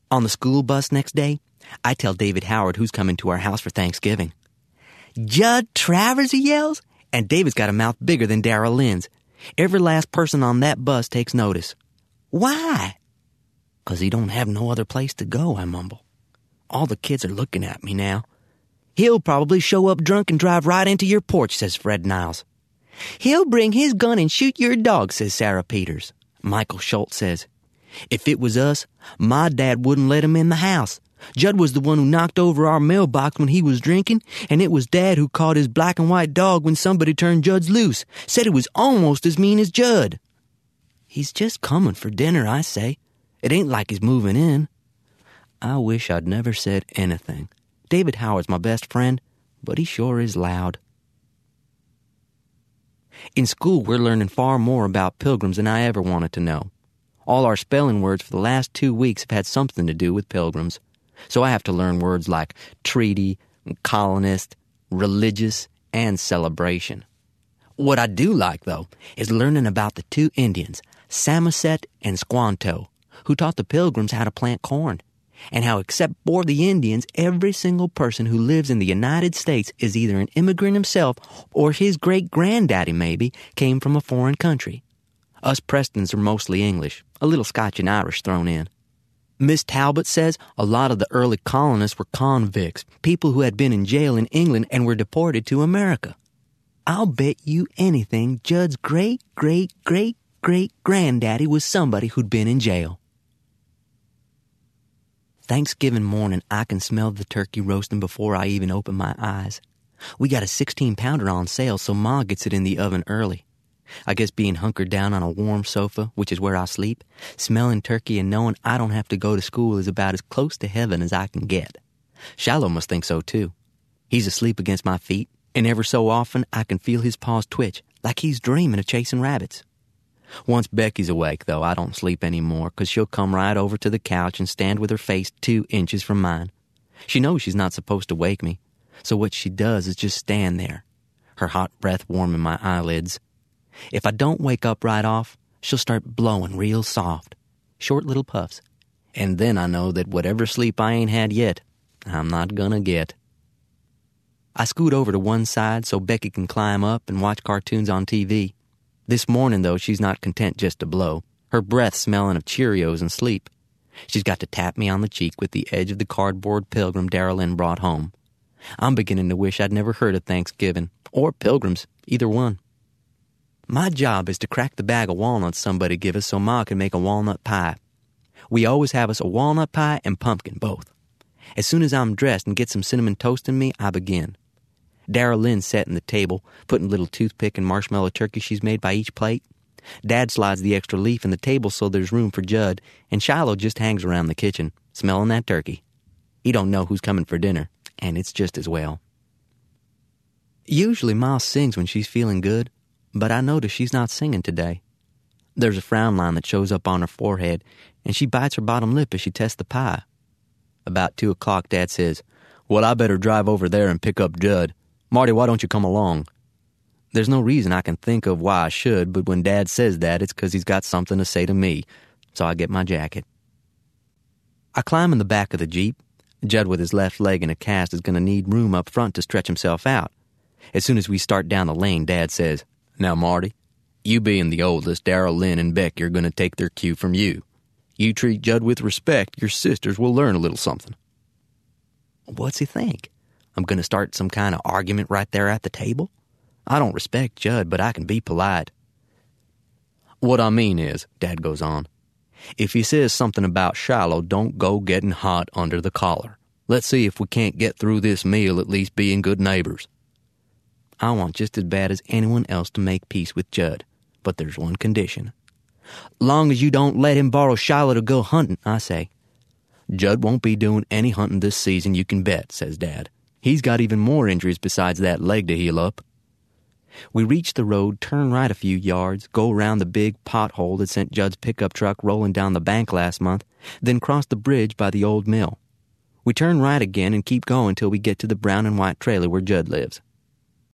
On the school bus next day, I tell David Howard who's coming to our house for Thanksgiving. "Judd Travers," he yells, and David's got a mouth bigger than Darrell Lynn's. Every last person on that bus takes notice. "Why?" "'Cause he don't have no other place to go," I mumble. All the kids are looking at me now. "He'll probably show up drunk and drive right into your porch," says Fred Niles. "He'll bring his gun and shoot your dog," says Sarah Peters. Michael Schultz says, "If it was us, my dad wouldn't let him in the house. Judd was the one who knocked over our mailbox when he was drinking, and it was Dad who caught his black and white dog when somebody turned Judd's loose. Said it was almost as mean as Judd." "He's just coming for dinner," I say. "It ain't like he's moving in." I wish I'd never said anything. David Howard's my best friend, but he sure is loud. In school, we're learning far more about pilgrims than I ever wanted to know. All our spelling words for the last 2 weeks have had something to do with pilgrims. So I have to learn words like treaty, colonist, religious, and celebration. What I do like, though, is learning about the 2 Indians, Samoset and Squanto, who taught the pilgrims how to plant corn, and how except for the Indians, every single person who lives in the United States is either an immigrant himself or his great-granddaddy, maybe, came from a foreign country. Us Prestons are mostly English, a little Scotch and Irish thrown in. Miss Talbot says a lot of the early colonists were convicts, people who had been in jail in England and were deported to America. I'll bet you anything Judd's great-great-great-great-granddaddy was somebody who'd been in jail. Thanksgiving morning, I can smell the turkey roasting before I even open my eyes. We got a 16-pounder on sale, so Ma gets it in the oven early. I guess being hunkered down on a warm sofa, which is where I sleep, smelling turkey and knowing I don't have to go to school is about as close to heaven as I can get. Shiloh must think so, too. He's asleep against my feet, and ever so often I can feel his paws twitch, like he's dreaming of chasing rabbits. Once Becky's awake, though, I don't sleep anymore, 'cause she'll come right over to the couch and stand with her face 2 inches from mine. She knows she's not supposed to wake me, so what she does is just stand there, her hot breath warming my eyelids. If I don't wake up right off, she'll start blowing real soft, short little puffs, and then I know that whatever sleep I ain't had yet, I'm not gonna get. I scoot over to one side so Becky can climb up and watch cartoons on TV. This morning, though, she's not content just to blow, her breath smelling of Cheerios and sleep. She's got to tap me on the cheek with the edge of the cardboard pilgrim Darrell Lynn brought home. I'm beginning to wish I'd never heard of Thanksgiving, or pilgrims, either one. My job is to crack the bag of walnuts somebody give us so Ma can make a walnut pie. We always have us a walnut pie and pumpkin, both. As soon as I'm dressed and get some cinnamon toast in me, I begin. Darrell Lynn's setting the table, putting a little toothpick and marshmallow turkey she's made by each plate. Dad slides the extra leaf in the table so there's room for Judd, and Shiloh just hangs around the kitchen, smelling that turkey. He don't know who's coming for dinner, and it's just as well. Usually Ma sings when she's feeling good, but I notice she's not singing today. There's a frown line that shows up on her forehead, and she bites her bottom lip as she tests the pie. About 2 o'clock, Dad says, "Well, I better drive over there and pick up Judd. Marty, why don't you come along?" There's no reason I can think of why I should, but when Dad says that, it's 'cause he's got something to say to me, so I get my jacket. I climb in the back of the Jeep. Judd with his left leg in a cast is going to need room up front to stretch himself out. As soon as we start down the lane, Dad says, "Now, Marty, you being the oldest, Darrell Lynn and Becky are going to take their cue from you. You treat Judd with respect, your sisters will learn a little something." What's he think? I'm going to start some kind of argument right there at the table? I don't respect Judd, but I can be polite. "What I mean is," Dad goes on, "if he says something about Shiloh, don't go getting hot under the collar. Let's see if we can't get through this meal at least being good neighbors." I want just as bad as anyone else to make peace with Judd, but there's one condition. "Long as you don't let him borrow Shiloh to go hunting," I say. "Judd won't be doing any hunting this season, you can bet," says Dad. "He's got even more injuries besides that leg to heal up." We reach the road, turn right a few yards, go around the big pothole that sent Judd's pickup truck rolling down the bank last month, then cross the bridge by the old mill. We turn right again and keep going till we get to the brown and white trailer where Judd lives.